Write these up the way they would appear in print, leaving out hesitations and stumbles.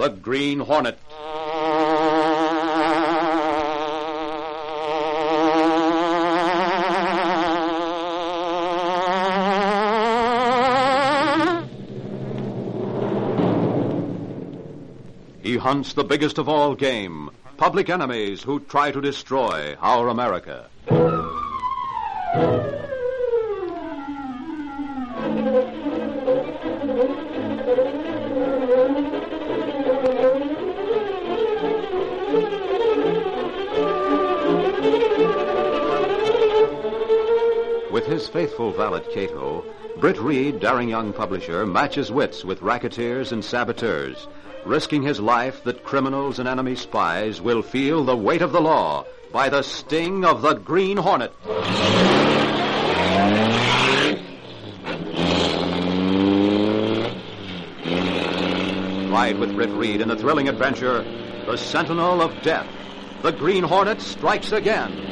the Green Hornet. He hunts the biggest of all game, public enemies who try to destroy our America. With his faithful valet Cato, Britt Reed, daring young publisher, matches wits with racketeers and saboteurs, risking his life that criminals and enemy spies will feel the weight of the law by the sting of the Green Hornet. Ride with Britt Reed in the thrilling adventure, The Sentinel of Death. The Green Hornet strikes again.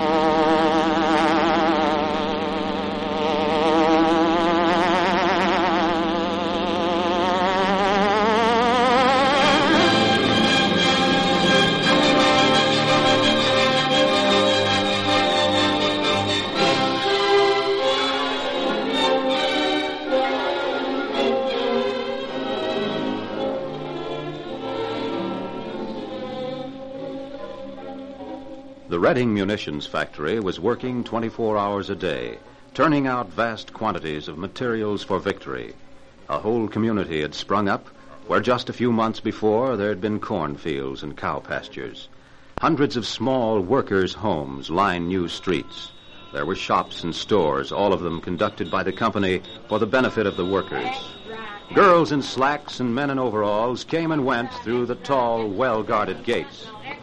The Reading Munitions Factory was working 24 hours a day, turning out vast quantities of materials for victory. A whole community had sprung up where just a few months before there had been cornfields and cow pastures. Hundreds of small workers' homes lined new streets. There were shops and stores, all of them conducted by the company for the benefit of the workers. Girls in slacks and men in overalls came and went through the tall, well-guarded gates.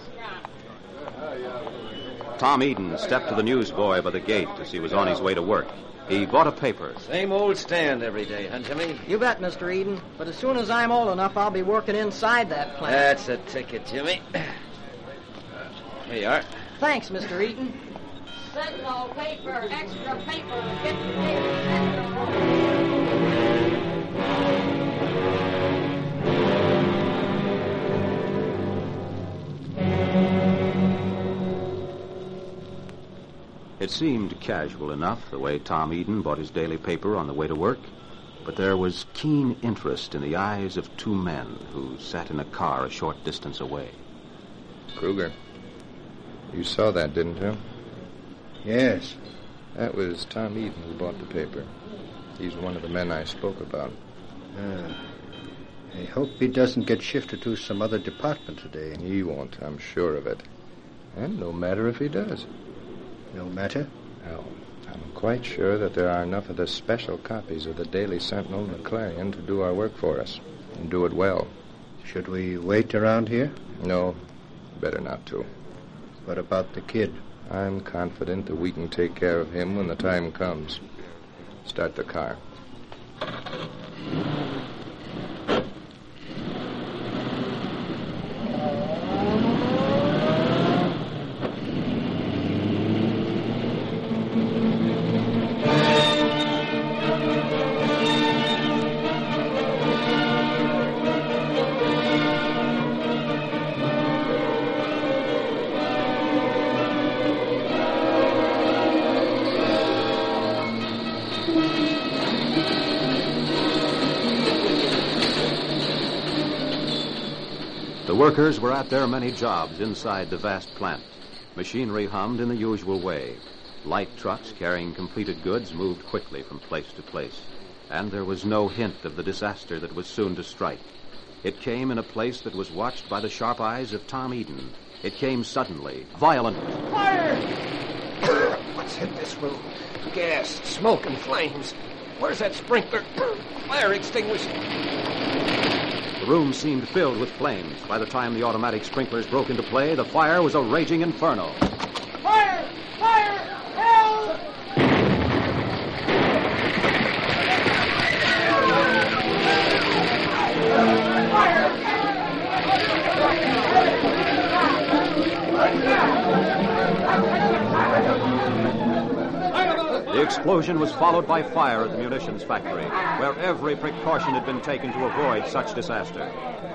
Tom Eden stepped to the newsboy by the gate as he was on his way to work. He bought a paper. Same old stand every day, huh, Jimmy? You bet, Mr. Eden. But as soon as I'm old enough, I'll be working inside that plant. That's a ticket, Jimmy. Here you are. Thanks, Mr. Eden. Sentinel paper, extra paper, get the paper. It seemed casual enough, the way Tom Eden bought his daily paper on the way to work, but there was keen interest in the eyes of two men who sat in a car a short distance away. Kruger, you saw that, didn't you? Yes. That was Tom Eden who bought the paper. He's one of the men I spoke about. I hope he doesn't get shifted to some other department today. He won't, I'm sure of it. And no matter if he does. No matter? No. I'm quite sure that there are enough of the special copies of the Daily Sentinel and the Clarion to do our work for us, and do it well. Should we wait around here? No, better not to. What about the kid? I'm confident that we can take care of him when the time comes. Start the car. The workers were at their many jobs inside the vast plant. Machinery hummed in the usual way. Light trucks carrying completed goods moved quickly from place to place. And there was no hint of the disaster that was soon to strike. It came in a place that was watched by the sharp eyes of Tom Eden. It came suddenly, violently. Fire! What's hit this room? Gas, smoke, and flames. Where's that sprinkler? Fire extinguisher. The room seemed filled with flames. By the time the automatic sprinklers broke into play, the fire was a raging inferno. Fire! Fire! Help! The explosion was followed by fire at the munitions factory, where every precaution had been taken to avoid such disaster.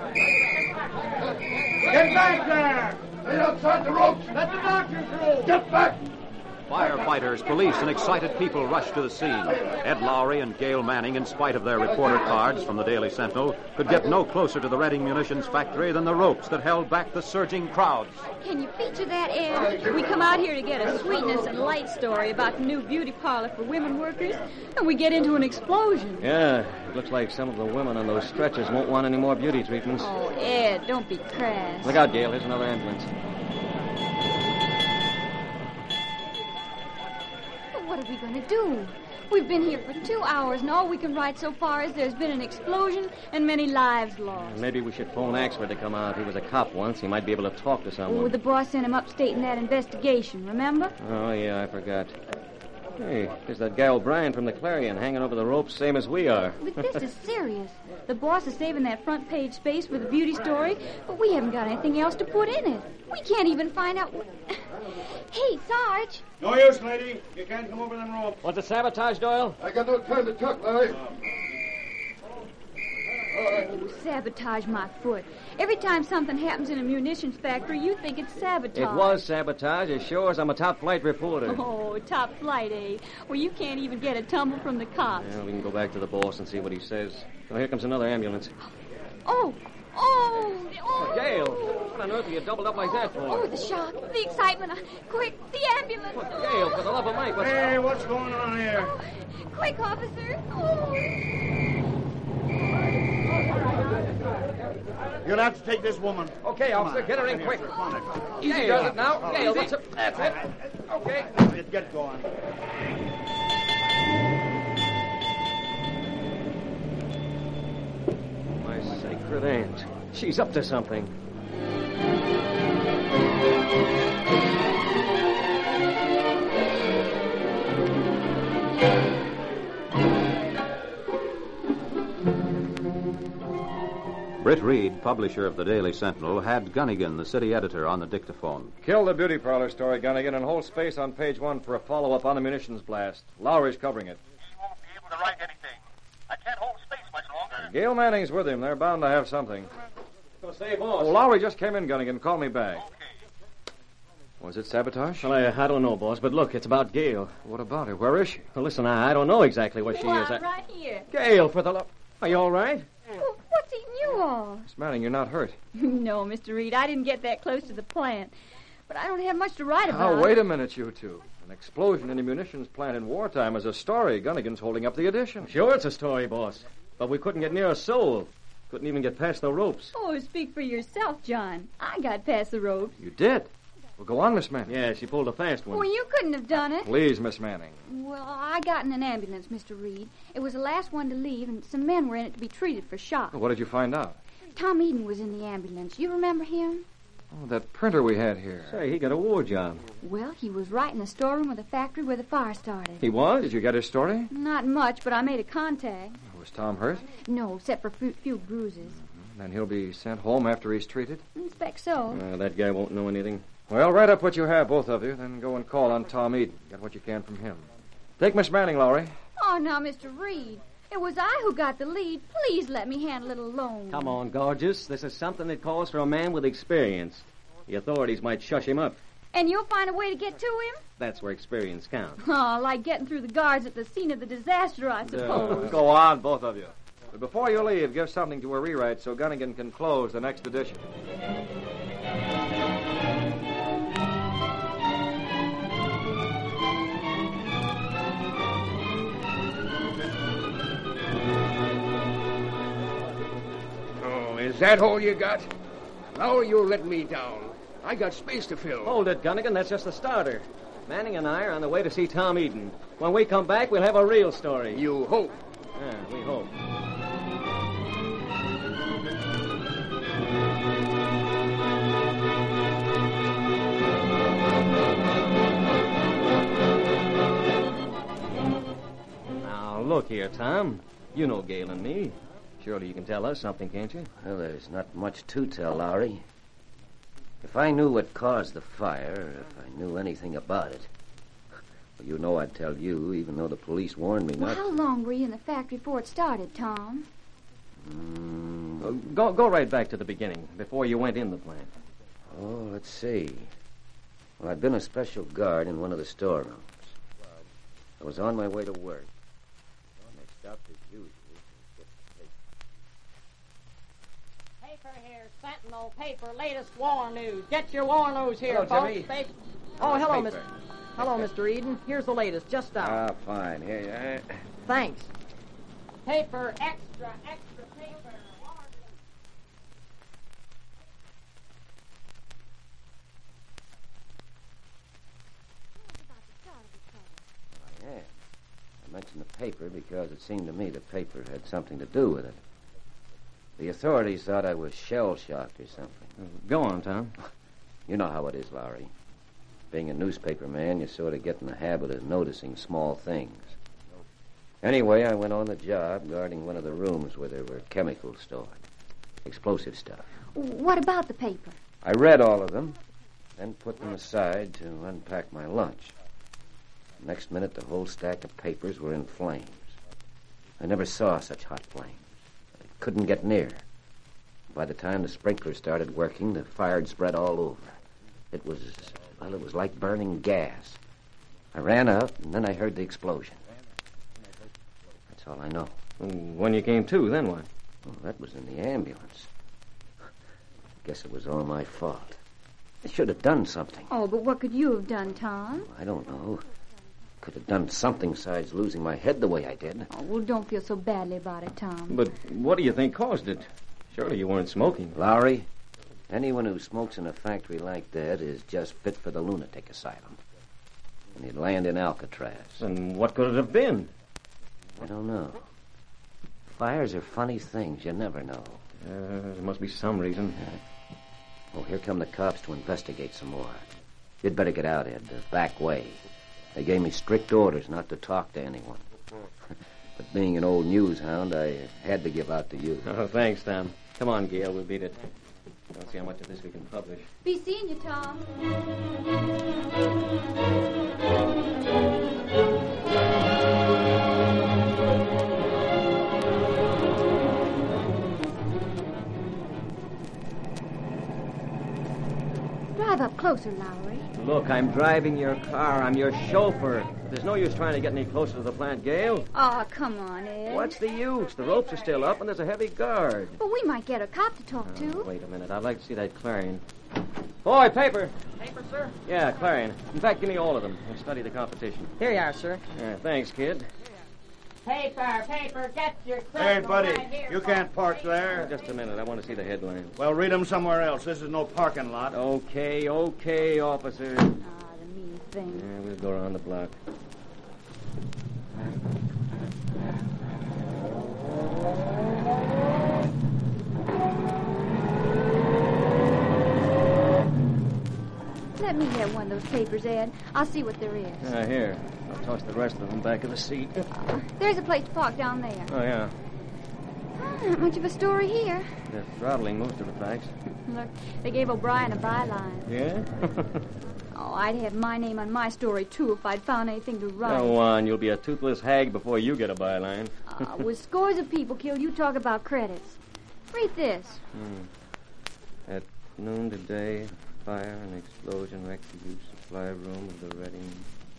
Get back there! Right outside the ropes! Let the doctor through! Get back! Firefighters, police, and excited people rushed to the scene. Ed Lowry and Gail Manning, in spite of their reporter cards from the Daily Sentinel, could get no closer to the Reading Munitions factory than the ropes that held back the surging crowds. Can you feature that, Ed? We come out here to get a sweetness and light story about the new beauty parlor for women workers, and we get into an explosion. Yeah, it looks like some of the women on those stretchers won't want any more beauty treatments. Oh, Ed, don't be crass. Look out, Gail. Here's another ambulance. What are we going to do? We've been here for 2 hours, and all we can write so far is there's been an explosion and many lives lost. Maybe we should phone Axford to come out. He was a cop once. He might be able to talk to someone. Oh, the boss sent him upstate in that investigation, remember? Oh, yeah, I forgot. Hey, there's that guy O'Brien from the Clarion hanging over the ropes, same as we are. But this is serious. The boss is saving that front page space for the beauty story, but we haven't got anything else to put in it. We can't even find out... Hey, Sarge. No use, lady. You can't come over them ropes. Was it sabotage, Doyle? I got no time to talk, Larry. Oh, sabotage my foot. Every time something happens in a munitions factory, you think it's sabotage. It was sabotage, as sure as I'm a top-flight reporter. Oh, top flight, eh? Well, you can't even get a tumble from the cops. Yeah, we can go back to the boss and see what he says. Oh, here comes another ambulance. Oh! Gail, what on earth are you doubled up like that for? Oh, the shock, the excitement. Quick, the ambulance. Gail, for the love of Mike, what's... Hey, what's going on here? Oh, quick, officer. Oh. You'll have to take this woman. Okay, officer, get her in quick. Easy does it now. Gail, what's up? That's it. Okay. Let's get going. My sacred aunt. She's up to something. Britt Reed, publisher of the Daily Sentinel, had Gunnigan, the city editor, on the dictaphone. Kill the beauty parlor story, Gunnigan, and hold space on page 1 for a follow-up on the munitions blast. Lowry's covering it. He won't be able to write anything. I can't hold space much longer. Gail Manning's with him. They're bound to have something. So say, boss. Oh, Lowry just came in, Gunnigan. Call me back. Okay. Was it sabotage? Well, I don't know, boss, but look, it's about Gail. What about her? Where is she? Well, listen, I don't know exactly what she Well, is. I'm right here. Gail, for the love... Are you all right? Well, what's eating you all? Miss Manning, you're not hurt. No, Mr. Reed, I didn't get that close to the plant. But I don't have much to write about. Now, wait a minute, you two. An explosion in a munitions plant in wartime is a story. Gunnigan's holding up the edition. Sure, it's a story, boss. But we couldn't get near a soul. Couldn't even get past the ropes. Oh, speak for yourself, John. I got past the ropes. You did? Well, go on, Miss Manning. Yeah, she pulled a fast one. Well, you couldn't have done it. Please, Miss Manning. Well, I got in an ambulance, Mr. Reed. It was the last one to leave, and some men were in it to be treated for shock. What did you find out? Tom Eden was in the ambulance. You remember him? Oh, that printer we had here. Say, he got a war job. Well, he was right in the storeroom of the factory where the fire started. He was? Did you get his story? Not much, but I made a contact. Was Tom hurt? No, except for few bruises. Then he'll be sent home after he's treated? I expect so. That guy won't know anything. Well, write up what you have, both of you, then go and call on Tom Eden. Get what you can from him. Take Miss Manning, Lowry. Oh, now, Mr. Reed. It was I who got the lead. Please let me handle it alone. Come on, gorgeous. This is something that calls for a man with experience. The authorities might shush him up. And you'll find a way to get to him? That's where experience counts. Oh, like getting through the guards at the scene of the disaster, I suppose. Go on, both of you. But before you leave, give something to a rewrite so Gunnigan can close the next edition. Oh, is that all you got? Now you let me down. I got space to fill. Hold it, Gunnigan. That's just the starter. Manning and I are on the way to see Tom Eden. When we come back, we'll have a real story. You hope. Yeah, we hope. Now, look here, Tom. You know Gail and me. Surely you can tell us something, can't you? Well, there's not much to tell, Lowry. If I knew what caused the fire, if I knew anything about it, Well, you know I'd tell you, even though the police warned me Well, not. how long were you in the factory before it started, Tom? Go right back to the beginning, before you went in the plant. Oh, let's see. Well, I'd been a special guard in one of the storerooms. I was on my way to work. I stopped as usual. Paper here, Sentinel paper, latest war news. Get your war news here, Hello, folks. Jimmy. Oh, hello, Paper. Hello, Mr. Eden. Here's the latest, just out. Ah, fine. Here you are. Thanks. Paper, extra paper. Yeah. I mentioned the paper because it seemed to me the paper had something to do with it. The authorities thought I was shell-shocked or something. Go on, Tom. You know how it is, Lowry. Being a newspaper man, you sort of get in the habit of noticing small things. Anyway, I went on the job guarding one of the rooms where there were chemicals stored. Explosive stuff. What about the paper? I read all of them, then put them aside to unpack my lunch. Next minute, the whole stack of papers were in flames. I never saw such hot flames. I couldn't get near. By the time the sprinkler started working, the fire had spread all over. It was like burning gas. I ran out, and then I heard the explosion. That's all I know. When you came to, then what? Well, that was in the ambulance. Guess it was all my fault. I should have done something. Oh, but what could you have done, Tom? I don't know. Could have done something besides losing my head the way I did. Oh, well, don't feel so badly about it, Tom. But what do you think caused it? Surely you weren't smoking. Lowry, anyone who smokes in a factory like that is just fit for the lunatic asylum. And he'd land in Alcatraz. And what could it have been? I don't know. Fires are funny things. You never know. There must be some reason. Oh, here come the cops to investigate some more. You'd better get out, Ed, the back way. They gave me strict orders not to talk to anyone. But being an old news hound, I had to give out to you. Oh, thanks, Tom. Come on, Gail, we'll beat it. Don't see how much of this we can publish. Be seeing you, Tom. Drive up closer, Lowry. Look, I'm driving your car. I'm your chauffeur. There's no use trying to get any closer to the plant, Gail. Oh, come on, Ed. What's the use? The ropes are still up, and there's a heavy guard. But we might get a cop to talk to. Wait a minute. I'd like to see that Clarion. Boy, paper. Paper, sir? Yeah, Clarion. In fact, give me all of them. I'll study the competition. Here you are, sir. Yeah, thanks, kid. Paper, get your Hey, buddy, you can't park there. Just a minute. I want to see the headlines. Well, read them somewhere else. This is no parking lot. Okay, officer. Ah, the mean thing. Yeah, we'll go around the block. Let me have one of those papers, Ed. I'll see what there is. Here. I'll toss the rest of them back of the seat. There's a place to park down there. Oh, yeah. Not much of a story here. They're throttling most of the facts. Look, they gave O'Brien a byline. Yeah? Oh, I'd have my name on my story, too, if I'd found anything to write. Go on. You'll be a toothless hag before you get a byline. With scores of people killed, you talk about credits. Read this. At noon today, fire and explosion wrecked the huge supply room of the Reading.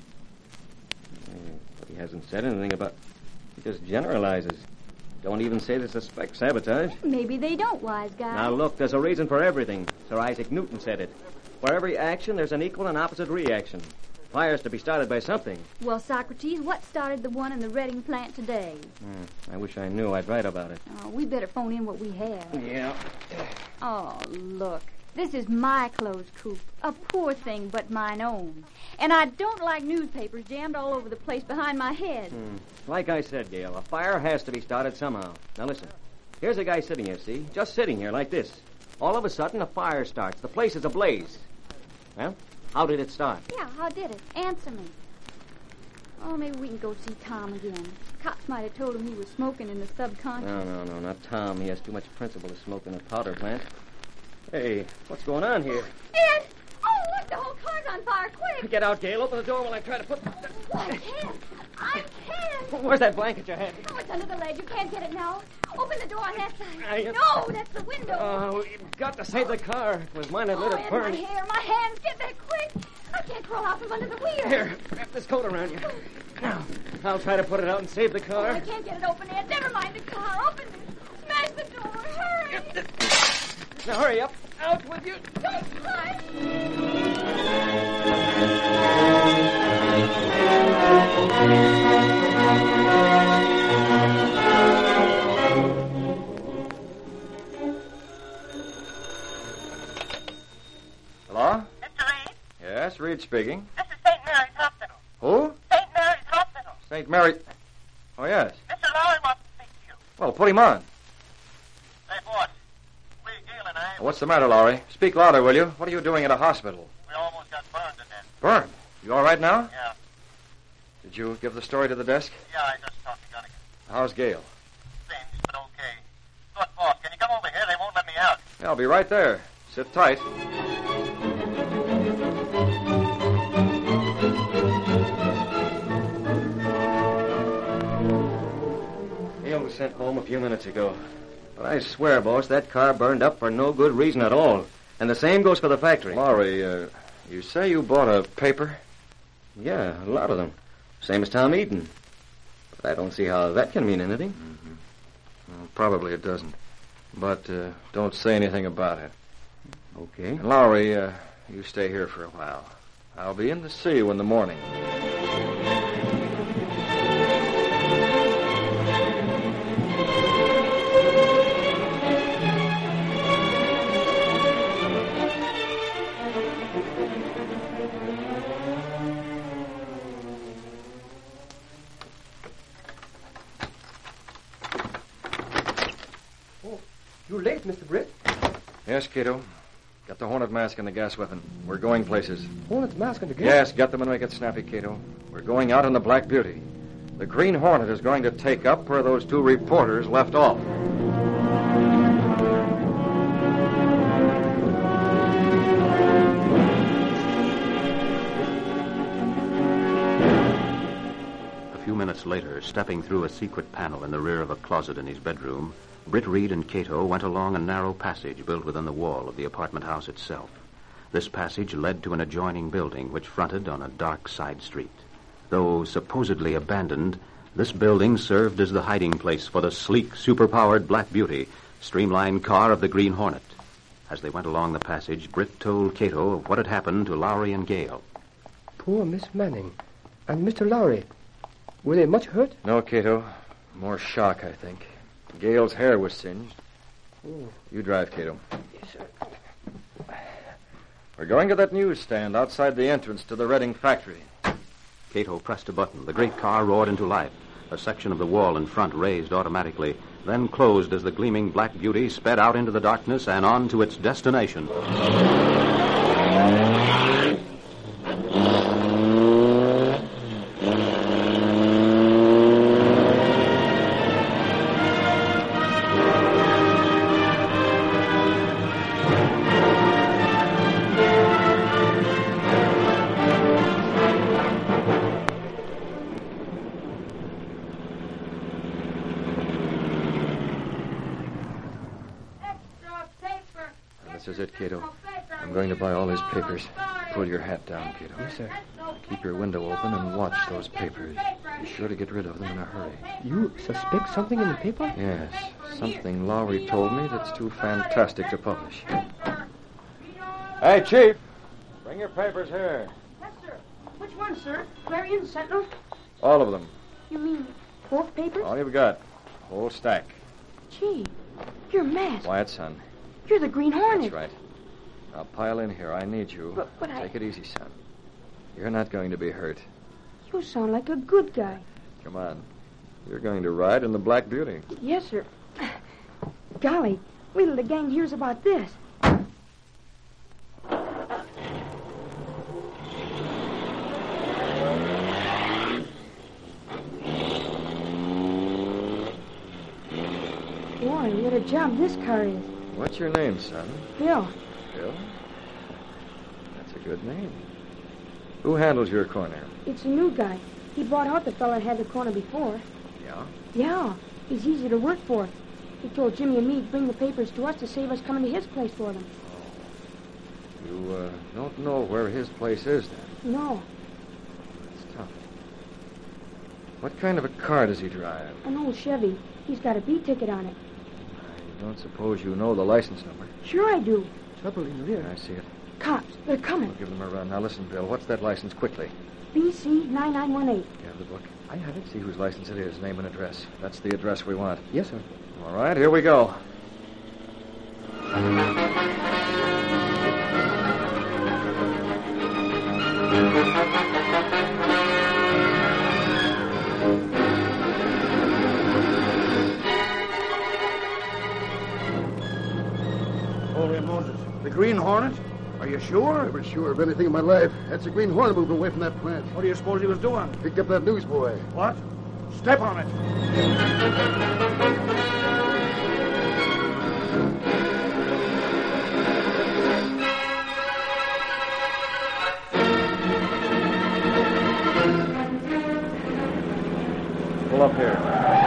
But he hasn't said anything about... He just generalizes. Don't even say they suspect sabotage. Maybe they don't, wise guy. Now, look, there's a reason for everything. Sir Isaac Newton said it. For every action, there's an equal and opposite reaction. Fire's to be started by something. Well, Socrates, what started the one in the Reading plant today? I wish I knew. I'd write about it. Oh, we better phone in what we have. Yeah. Oh, look. This is my closed coop. A poor thing, but mine own. And I don't like newspapers jammed all over the place behind my head. Like I said, Gail, a fire has to be started somehow. Now, listen. Here's a guy sitting here, see? Just sitting here like this. All of a sudden, a fire starts. The place is ablaze. Well, how did it start? Yeah, how did it? Answer me. Oh, maybe we can go see Tom again. Cops might have told him he was smoking in the subconscious. No, not Tom. He has too much principle to smoke in a powder plant. Hey, what's going on here? Ed! Oh, look, the whole car's on fire, quick! Get out, Gail. Open the door while I try to put... I can't. I can't. Where's that blanket you had? Oh, it's under the ledge. You can't get it now. Open the door on that side. No, that's the window. Oh, you've got to save the car. It was mine that let it burn. My hair, my hands. Get there quick. I can't crawl out from under the wheel. Here, wrap this coat around you. Now, I'll try to put it out and save the car. Oh, I can't get it open, Ed. Never mind the car. Open it. Smash the door. Hurry. Now, hurry up. Out with you. Don't climb. Hello? Mr. Reed? Yes, Reed speaking. This is St. Mary's Hospital. Who? St. Mary's Hospital. St. Mary. Oh, yes. Mr. Lowry wants to speak to you. Well, put him on. Say, boss, we, Gail and I... What's the matter, Lowry? Speak louder, will you? What are you doing at a hospital? We almost got burned to death. Burned? You all right now? Yeah. Did you give the story to the desk? Yeah, I just talked to Gunnigan. How's Gail? Singed, but okay. Look, boss, can you come over here? They won't let me out. Yeah, I'll be right there. Sit tight. Gail was sent home a few minutes ago. But I swear, boss, that car burned up for no good reason at all. And the same goes for the factory. Lowry, you say you bought a paper? Yeah, a lot of them. Same as Tom Eden. But I don't see how that can mean anything. Mm-hmm. Well, probably it doesn't. But don't say anything about it. Okay. And Lowry, you stay here for a while. I'll be in to see you in the morning. You're late, Mr. Britt. Yes, Cato. Got the Hornet mask and the gas weapon. We're going places. Hornet's mask and the gas? Yes, get them and make it snappy, Cato. We're going out in the Black Beauty. The Green Hornet is going to take up where those two reporters left off. A few minutes later, stepping through a secret panel in the rear of a closet in his bedroom, Britt Reed and Cato went along a narrow passage built within the wall of the apartment house itself. This passage led to an adjoining building which fronted on a dark side street. Though supposedly abandoned, this building served as the hiding place for the sleek, superpowered Black Beauty, streamlined car of the Green Hornet. As they went along the passage, Britt told Cato of what had happened to Lowry and Gail. Poor Miss Manning. And Mr. Lowry. Were they much hurt? No, Cato. More shock, I think. Gail's hair was singed. Oh. You drive, Cato. Yes, sir. We're going to that newsstand outside the entrance to the Redding factory. Cato pressed a button. The great car roared into life. A section of the wall in front raised automatically, then closed as the gleaming Black Beauty sped out into the darkness and on to its destination. This is it, Cato. I'm going to buy all his papers. Pull your hat down, Cato. Yes, sir. Keep your window open and watch those papers. Be sure to get rid of them in a hurry. You suspect something in the paper? Yes. Something Lowry told me that's too fantastic to publish. Hey, Chief. Bring your papers here. Yes, sir. Which one, sir? Clarion, Sentinel? All of them. You mean both papers? All you've got. Whole stack. Gee, you're masked. Quiet, son. You're the Green Hornet. That's right. Now pile in here. I need you. But Take it easy, son. You're not going to be hurt. You sound like a good guy. Come on. You're going to ride in the Black Beauty. Yes, sir. Golly, wait till the gang hears about this. Boy, what a job this car is. What's your name, son? Bill. Bill? That's a good name. Who handles your corner? It's a new guy. He bought out the fella that had the corner before. Yeah? Yeah. He's easy to work for. He told Jimmy and me to bring the papers to us to save us coming to his place for them. You don't know where his place is, then? No. It's tough. What kind of a car does he drive? An old Chevy. He's got a B ticket on it. I don't suppose you know the license number. Sure I do. Trouble in the rear. I see it. Cops. They're coming. I'll give them a run. Now listen, Bill. What's that license quickly? BC 9918. You have the book? I have it. See whose license it is. Name and address. That's the address we want. Yes, sir. All right, here we go. Holy Moses. The Green Hornet? Are you sure? Never sure of anything in my life. That's the Green Hornet moving away from that plant. What do you suppose he was doing? Picked up that newsboy. What? Step on it. Pull up here.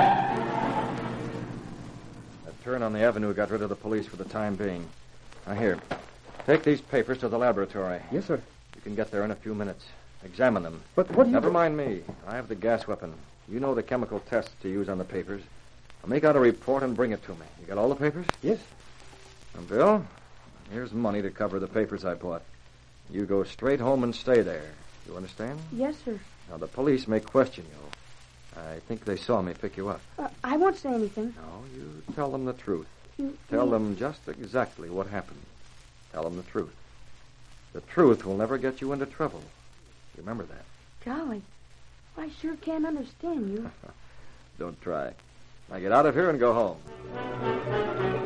That turn on the avenue got rid of the police for the time being. Now, here. Take these papers to the laboratory. Yes, sir. You can get there in a few minutes. Examine them. But what do you... Never mind me. I have the gas weapon. You know the chemical tests to use on the papers. I'll make out a report and bring it to me. You got all the papers? Yes. And Bill, here's money to cover the papers I bought. You go straight home and stay there. You understand? Yes, sir. Now, the police may question you. I think they saw me pick you up. I won't say anything. No, you tell them the truth. You Tell them just exactly what happened. Tell them the truth. The truth will never get you into trouble. Remember that. Golly, I sure can't understand you. Don't try. Now get out of here and go home.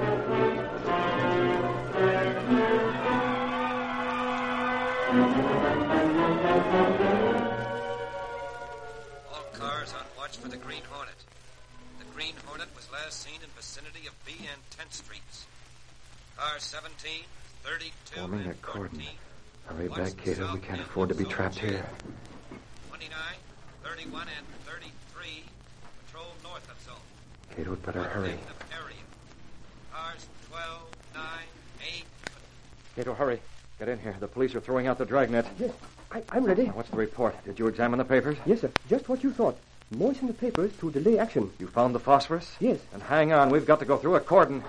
All cars on watch for the Green Hornet. The Green Hornet was last seen in vicinity of B and 10th Streets. Car 17, 32, Forming a and cordon. 14. Hurry back, Cato. We can't afford to be trapped here. 29, 31, and 33 patrol north of zone. Cato, we'd better hurry. Area. Cars 12, 9, 8. Cato, hurry. Get in here. The police are throwing out the dragnet. Yes, I'm ready. Now, what's the report? Did you examine the papers? Yes, sir. Just what you thought. Moisten the papers to delay action. You found the phosphorus? Yes. And hang on. We've got to go through a cordon.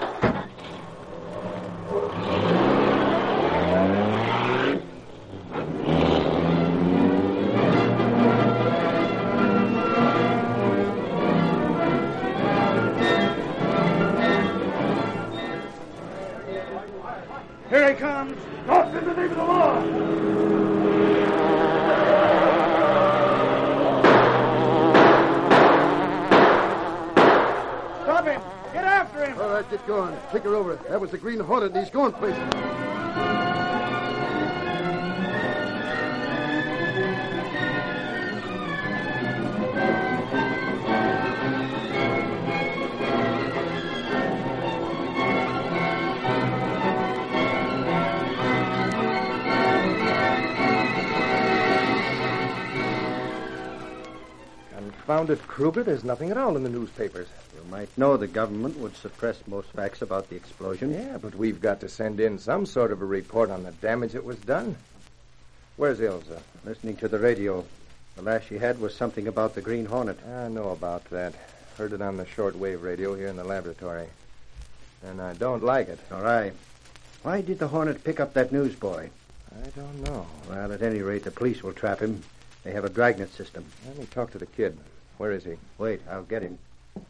Here he comes. Stop in the name of the law. Stop him. Get after him. All right, get going. Take her over. That was the Green Hornet, and he's going places. Confounded Kruger, there's nothing at all in the newspapers. You might know the government would suppress most facts about the explosion. Yeah, but we've got to send in some sort of a report on the damage that was done. Where's Ilsa? Listening to the radio. The last she had was something about the Green Hornet. I know about that. Heard it on the shortwave radio here in the laboratory. And I don't like it. All right. Why did the Hornet pick up that newsboy? I don't know. Well, at any rate, the police will trap him. They have a dragnet system. Let me talk to the kid. Where is he? Wait, I'll get him.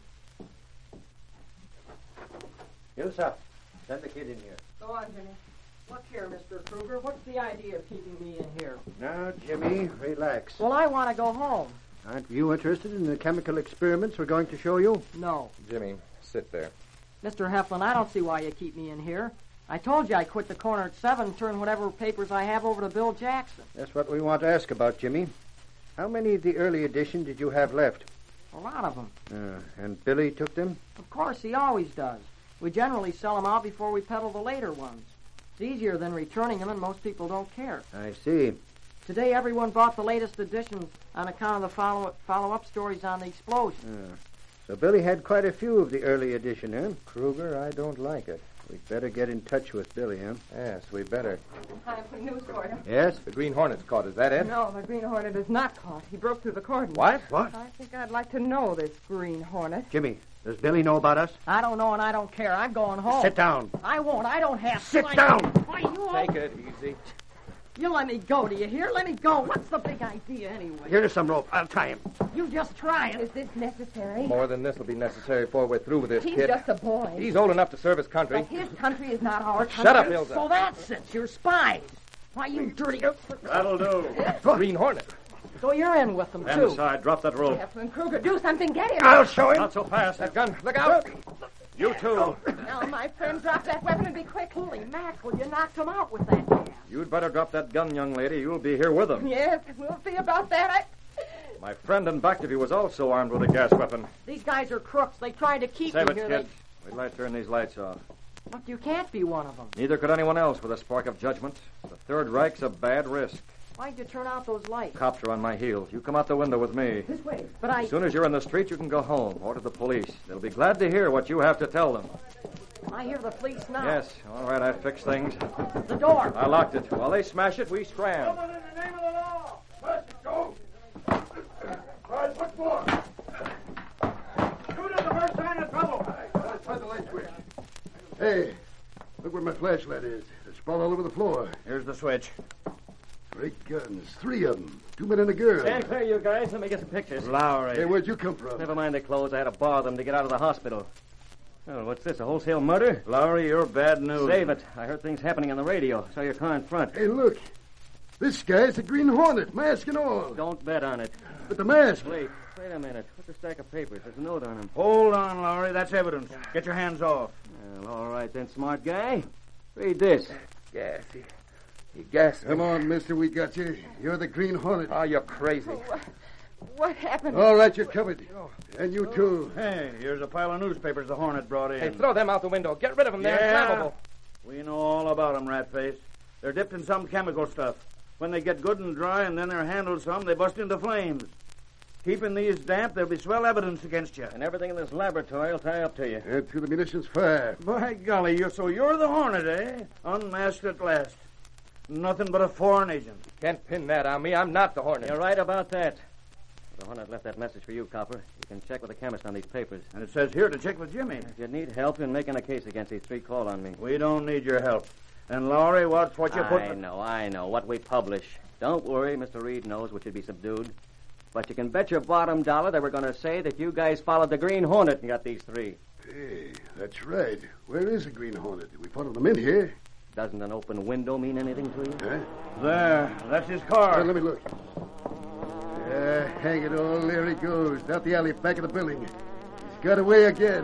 Ilsa, send the kid in here. Go on, Jimmy. Look here, Mr. Kruger. What's the idea of keeping me in here? Now, Jimmy, relax. Well, I want to go home. Aren't you interested in the chemical experiments we're going to show you? No. Jimmy, sit there. Mr. Heflin, I don't see why you keep me in here. I told you I'd quit the corner at 7 and turn whatever papers I have over to Bill Jackson. That's what we want to ask about, Jimmy. How many of the early edition did you have left? A lot of them. And Billy took them? Of course, he always does. We generally sell them out before we peddle the later ones. It's easier than returning them, and most people don't care. I see. Today everyone bought the latest editions on account of the follow-up stories on the explosion. So Billy had quite a few of the early edition, huh? Kruger, I don't like it. We'd better get in touch with Billy, huh? Yes, we better. I have some news for you. Yes? The Green Hornet's caught. Is that it? No, the Green Hornet is not caught. He broke through the cordon. What? I think I'd like to know this Green Hornet. Jimmy, does Billy know about us? I don't know and I don't care. I'm going home. Sit down. I won't. I don't have to. Sit down. Why, you all... Take it easy. You let me go, do you hear? Let me go. What's the big idea, anyway? Here's some rope. I'll tie him. You just try it. Is this necessary? More than this will be necessary before we're through with this He's kid. just a boy. He's old enough to serve his country. But his country is not our country. Shut up, Ilsa. So that's it. You're spies. Why, you dirty... That'll do. Green Hornet. So you're in with them, Stand too. aside. Drop that rope. Captain Kruger, do something. Get him. I'll show him. Not so fast. That gun. Look out. You too. Now, my friend, drop that weapon and be quick. Holy mackerel, you knocked him out with that gas. You'd better drop that gun, young lady. You'll be here with them. Yes, we'll see about that. My friend in back of you was also armed with a gas weapon. These guys are crooks. They tried to keep Save me it, here. kid. We'd like to turn these lights off. Look, you can't be one of them. Neither could anyone else with a spark of judgment. The Third Reich's a bad risk. Why'd you turn out those lights? Cops are on my heels. You come out the window with me. This way. But I... As soon as you're in the street, you can go home or to the police. They'll be glad to hear what you have to tell them. I hear the police now. Yes, all right, I fixed things. The door. I locked it. While they smash it, we scram. Someone in the name of the law. Let's go. Right, what for? Shoot at the first sign of trouble. Let's try the light switch. Hey, look where my flashlight is. It's sprawled all over the floor. Here's the switch. Great guns. 3 of them. 2 men and a girl. Stand clear, you guys. Let me get some pictures. Lowry. Hey, where'd you come from? Never mind the clothes. I had to borrow them to get out of the hospital. Oh, what's this, a wholesale murder? Lowry, you're bad news. Save it. I heard things happening on the radio. Saw your car in front. Hey, look. This guy's a Green Hornet, mask and all. Don't bet on it. But the mask... Wait a minute. What's a stack of papers? There's a note on them. Hold on, Lowry. That's evidence. Get your hands off. Well, all right then, smart guy. Read this. Gas. He gasped. Come on, mister. We got you. You're the Green Hornet. Oh, you're crazy. What happened? All right, you're covered. And you, too. Hey, here's a pile of newspapers the Hornet brought in. Hey, throw them out the window. Get rid of them. They're inflammable. We know all about them, Ratface. They're dipped in some chemical stuff. When they get good and dry and then they're handled some, they bust into flames. Keeping these damp, there'll be swell evidence against you. And everything in this laboratory will tie up to you. And through the munitions fire. By golly, you're the Hornet, eh? Unmasked at last. Nothing but a foreign agent. Can't pin that on me. I'm not the Hornet. You're right about that. The Hornet left that message for you, Copper. You can check with the chemist on these papers. And it says here to check with Jimmy. If you need help in making a case against these 3 called on me. We don't need your help. And, Lowry, watch what you put... I know. What we publish. Don't worry, Mr. Reed knows we should be subdued. But you can bet your bottom dollar that we're going to say that you guys followed the Green Hornet and got these 3. Hey, that's right. Where is the Green Hornet? We followed them in here. Doesn't an open window mean anything to you? Huh? There. That's his car. Well, let me look. Hang it all. There he goes. Out the alley, back of the building. He's got away again.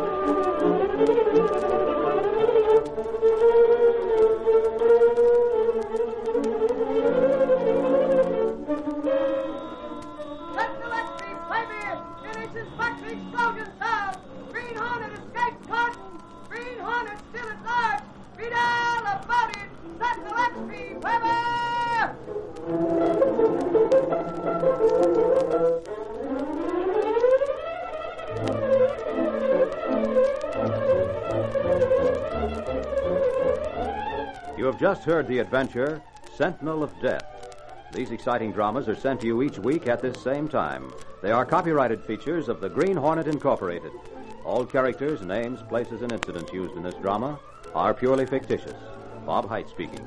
You have just heard the adventure, Sentinel of Death. These exciting dramas are sent to you each week at this same time. They are copyrighted features of the Green Hornet Incorporated. All characters, names, places, and incidents used in this drama are purely fictitious. Bob Height speaking.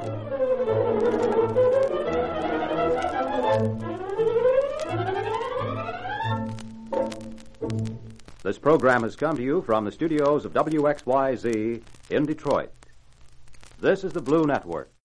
This program has come to you from the studios of WXYZ in Detroit. This is the Blue Network.